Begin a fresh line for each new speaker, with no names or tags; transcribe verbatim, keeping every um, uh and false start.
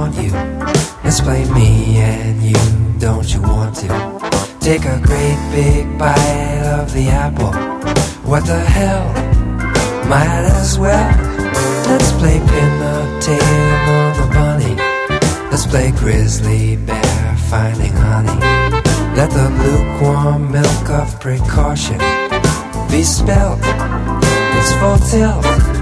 want you. Let's play me and you, don't you want to? Take a great big bite of the apple. What the hell, might as well. Let's play pin the tail of a bunny. Let's play grizzly bear finding honey. Let the lukewarm milk of precaution be spilled. It's full tilt.